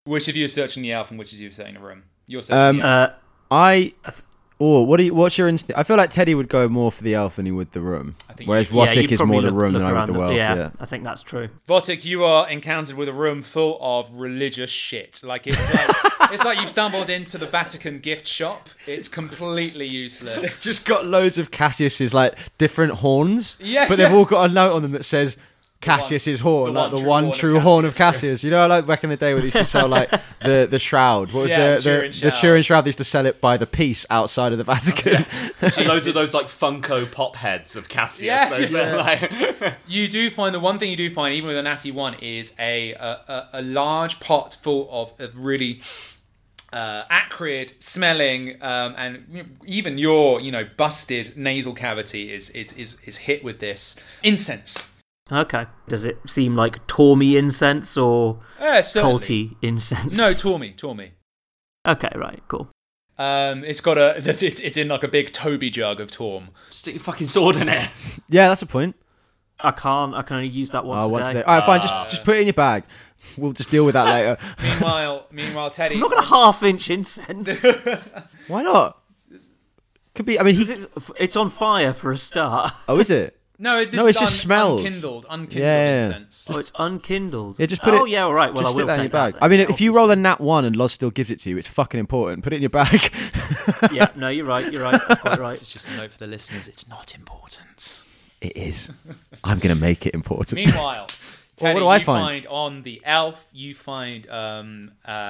Which of you is searching the elf and which of you is searching the room? You're searching the elf. What's your instinct? I feel like Teddy would go more for the elf than he would the room. Whereas Wotik is more the room than I would the elf. Yeah, I think that's true. Votik, you are encountered with a room full of religious shit. It's like you've stumbled into the Vatican gift shop. It's completely useless. They've just got loads of Cassius's like different horns. Yeah, but they've all got a note on them that says Cassius's horn, like the one true horn of Cassius. You know, like back in the day when they used to sell like the shroud. What was the Turin shroud? They used to sell it by the piece outside of the Vatican. Loads of those like Funko Pop heads of Cassius. You do find the one thing you do find, even with a natty one, is a large pot full of really acrid smelling, and even your busted nasal cavity is hit with this incense. Okay. Does it seem like Tormy incense or culty incense? No, Tormy. Okay, right, cool. It's got it's in like a big Toby jug of Torm. Stick your fucking sword in it. Yeah, that's a point. I can only use that once a day. All right, fine. Just put it in your bag. We'll just deal with that later. Meanwhile, Teddy. I'm not got a half-inch incense. Why not? Could be. I mean, it's on fire for a start. Oh, is it? No, it's just smells. Unkindled incense. Oh, it's unkindled. Yeah, just put it. Oh, yeah, all right. Well, just I will stick that in take your bag. that. I mean, if you roll a nat 1 and Loz still gives it to you, it's fucking important. Put it in your bag. Yeah, no, you're right. That's quite right. It's just a note for the listeners. It's not important. It is. I'm gonna make it important. Meanwhile, Teddy, what do I you find on the elf? You find I'm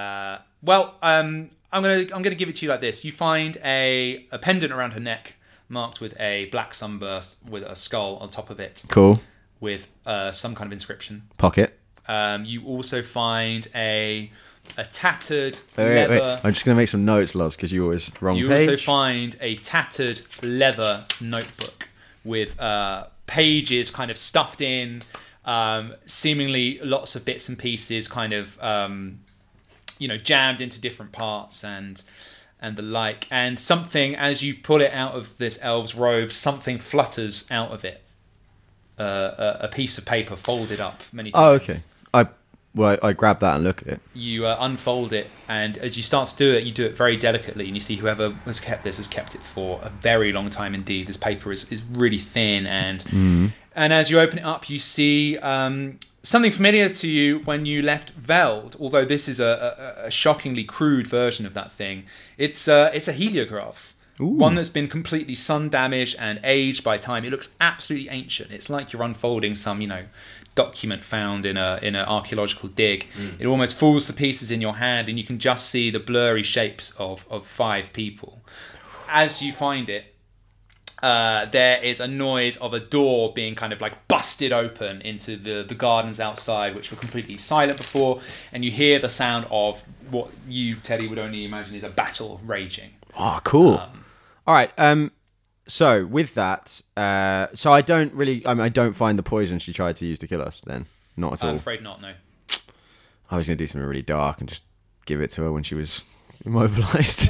gonna give it to you like this. You find a pendant around her neck, marked with a black sunburst with a skull on top of it. Cool. With some kind of inscription. Pocket. You also find a tattered Wait. leather. I'm just gonna make some notes, Loz, because you always wrong You page. also find a tattered leather notebook with pages kind of stuffed in, seemingly lots of bits and pieces kind of jammed into different parts and the like. And something, as you pull it out of this elf's robe, something flutters out of it. A piece of paper folded up many times. Oh, okay. I grab that and look at it. You unfold it, and as you start to do it, you do it very delicately, and you see whoever has kept this has kept it for a very long time indeed. This paper is really thin, and as you open it up, you see something familiar to you when you left Veld, although this is a shockingly crude version of that thing. It's a heliograph. Ooh. One that's been completely sun damaged and aged by time. It looks absolutely ancient. It's like you're unfolding some, document found in an archaeological dig. It almost falls to pieces in your hand, and you can just see the blurry shapes of 5 people. As you find it, there is a noise of a door being kind of like busted open into the gardens outside, which were completely silent before, and you hear the sound of what you, Teddy, would only imagine is a battle raging. Oh, cool. All right. So with that, so I don't really. I don't find the poison she tried to use to kill us. Then not at all. I'm afraid not. No. I was gonna do something really dark and just give it to her when she was immobilized.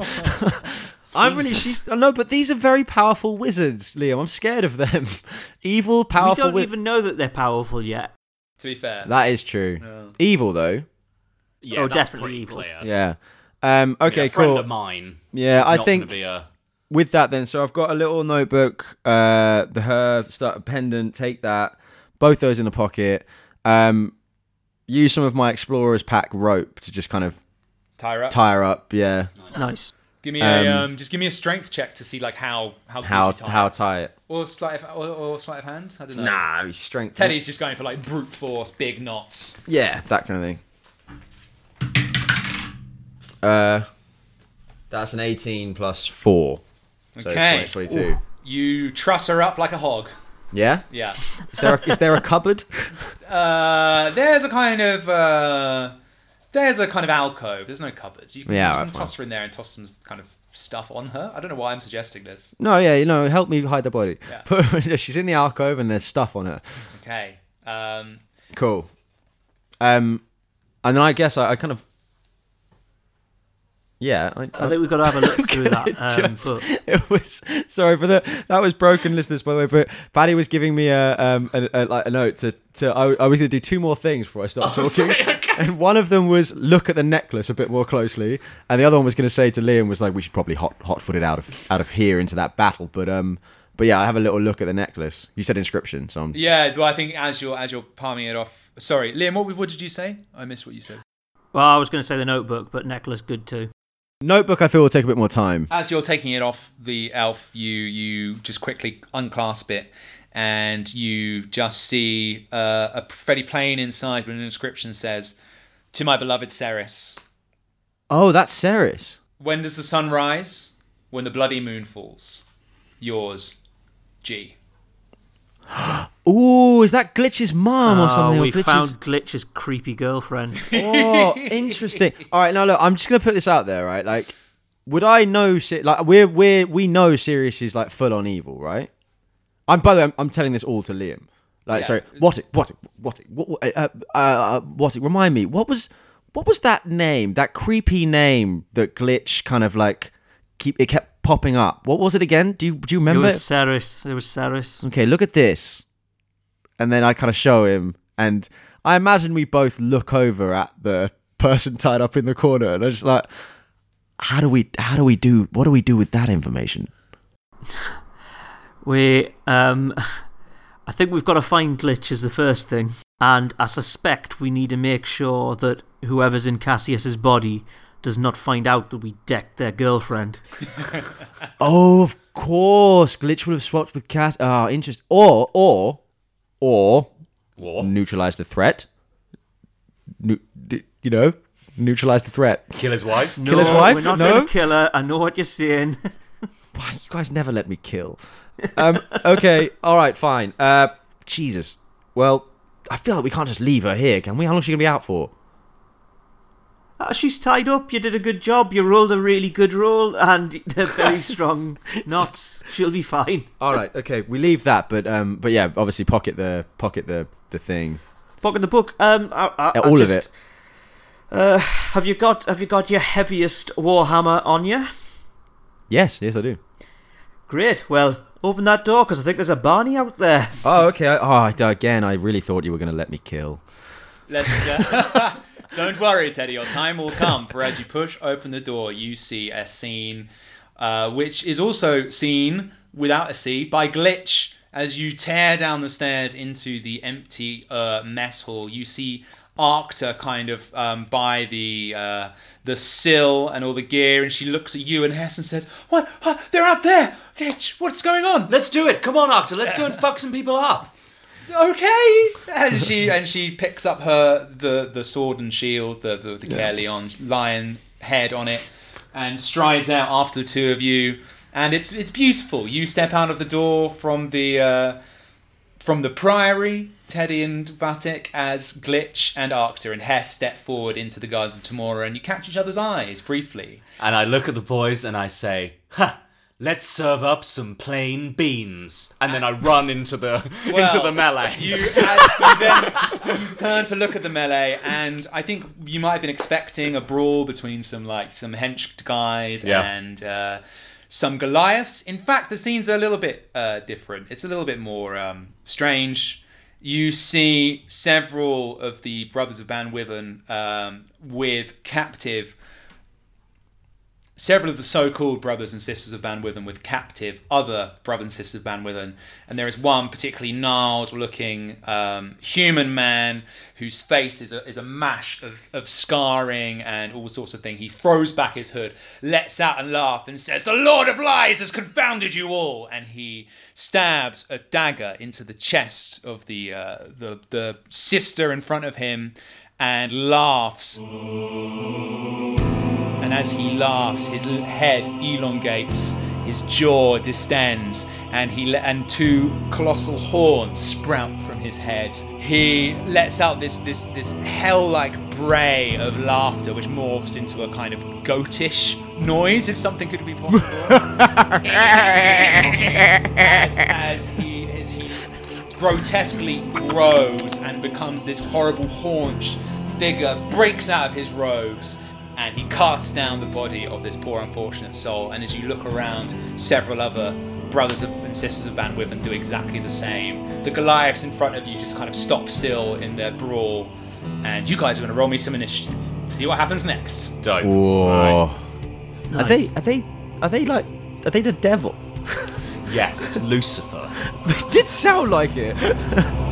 No, but these are very powerful wizards, Liam. I'm scared of them. Evil, powerful. We don't even know that they're powerful yet. To be fair, that is true. Evil though. Yeah, that's definitely evil. Clear. Yeah. Okay, a friend cool. of mine. Yeah, I think. Be with that then, so I've got a little notebook, the herb, start a pendant, take that, both those in the pocket, use some of my explorer's pack rope to just kind of tie her up, yeah. Nice. Give me a strength check to see like how tie it. Or sleight of hand? I don't know. Nah, strength. Teddy's just going for like brute force, big knots. Yeah, that kind of thing. That's an 18 plus 4. So okay. 22. Ooh. You truss her up like a hog. Yeah? Yeah. Is there a cupboard? There's a kind of alcove. There's no cupboards. You can toss her in there and toss some kind of stuff on her. I don't know why I'm suggesting this. No, yeah, help me hide the body. Yeah. She's in the alcove and there's stuff on her. Okay. Cool. And then I guess I kind of... Yeah, I think we've got to have a look through that. It was sorry for that was broken, listeners. By the way, but Paddy was giving me a note to. I was going to do 2 more things before I start talking, sorry, okay. And one of them was look at the necklace a bit more closely, and the other one was going to say to Liam was like we should probably hot-foot it out of here into that battle, but yeah, I have a little look at the necklace. You said inscription, so yeah. Well, I think as you're palming it off. Sorry, Liam, what did you say? I missed what you said. Well, I was going to say the notebook, but necklace good too. Notebook, I feel, will take a bit more time. As you're taking it off the elf, you just quickly unclasp it, and you just see a fairly plain inside, but an inscription says, "To my beloved Ceres." Oh, that's Ceres. When does the sun rise? When the bloody moon falls. Yours, G. Ooh, is that Glitch's mum or something? We found Glitch's creepy girlfriend. Oh, interesting. All right, now look, I'm just gonna put this out there, right? Like, would I know? Like, we know Sirius is like full on evil, right? By the way, I'm telling this all to Liam. Like, yeah. Sorry, what? Remind me, what was that name? That creepy name that Glitch kind of like it kept popping up. What was it again? Do you remember? It was Ceres. Okay, look at this. And then I kind of show him, and I imagine we both look over at the person tied up in the corner, and I'm just like, what do we do with that information? I think we've got to find Glitch as the first thing, and I suspect we need to make sure that whoever's in Cassius's body does not find out that we decked their girlfriend. Oh, of course, Glitch would have swapped with Cass. Oh, interesting. Or neutralize the threat. Neutralize the threat. Kill his wife? Kill his wife? We're not going to kill her. I know what you're saying. Why, you guys never let me kill. Okay, all right, fine. Jesus. Well, I feel like we can't just leave her here, can we? How long is she going to be out for? She's tied up. You did a good job. You rolled a really good roll, and they're very strong knots. She'll be fine. All right, okay, we leave that, but yeah, obviously pocket the thing. Pocket the book. All of it. Have you got your heaviest warhammer on you? Yes, I do. Great. Well, open that door because I think there's a Barney out there. Oh, okay. Again, I really thought you were going to let me kill. Let's. Don't worry, Teddy. Your time will come. For as you push open the door, you see a scene, which is also seen without a C by Glitch. As you tear down the stairs into the empty mess hall, you see Arcta kind of by the sill and all the gear, and she looks at you and Hess and says, "What? They're out there! Glitch, what's going on?" Let's do it. Come on, Arcta. Let's go and fuck some people up. Okay, and she picks up the sword and shield, the Caerleon lion head on it, and strides out after the two of you, and it's beautiful. You step out of the door from the priory, Teddy and Vatic, as Glitch and Arcta and Hess step forward into the Gardens of Tamora, and you catch each other's eyes briefly. And I look at the boys and I say, "Ha! Let's serve up some plain beans." And then I run into the melee. You turn to look at the melee, and I think you might have been expecting a brawl between some hench guys and some Goliaths. In fact, the scenes are a little bit different. It's a little bit more strange. You see several of the Brothers of Ban Withen with captive. Several of the so-called brothers and sisters of Ban Withen with captive other brothers and sisters of Ban Withen, and there is one particularly gnarled-looking human man whose face is a mash of scarring and all sorts of things. He throws back his hood, lets out a laugh, and says, "The Lord of Lies has confounded you all!" And he stabs a dagger into the chest of the sister in front of him, and laughs. And as he laughs, his head elongates, his jaw distends, and two colossal horns sprout from his head. He lets out this hell-like bray of laughter, which morphs into a kind of goatish noise, if something could be possible. as he grotesquely grows and becomes this horrible haunched figure, breaks out of his robes. and he casts down the body of this poor unfortunate soul. And as you look around, several other brothers and sisters of Ban Wyvern do exactly the same. The Goliaths in front of you just kind of stop still in their brawl, and you guys are going to roll me some initiative. See what happens next. Dope. Whoa. Right. Nice. Are they the devil? Yes, it's Lucifer. It did sound like it.